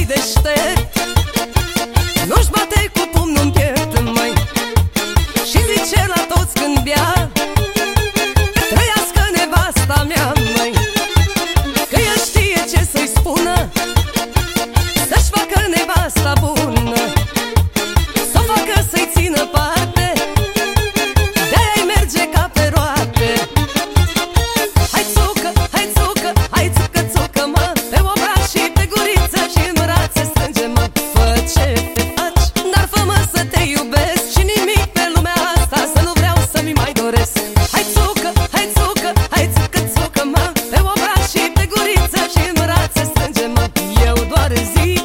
deștept, nu-și bate cu pumnul în piept, măi, și zice la toți când bea: trăiască nevasta mea, măi, că el știe ce să-i spună, să-și facă nevasta bună, să facă să-i țină parte, de-aia-i merge ca pe roate. Hai țucă, hai țucă, hai țucă, țucă, mă, pe obraz și pe guriță și în brațe strânge-mă. Fă ce te faci, dar fă-mă să te iubesc și nimic pe lumea asta să nu vreau să-mi mai doresc. Hai țucă, hai țucă, hai țucă, țucă, mă, pe obraz și pe guriță și în brațe strânge-mă. Eu doar zic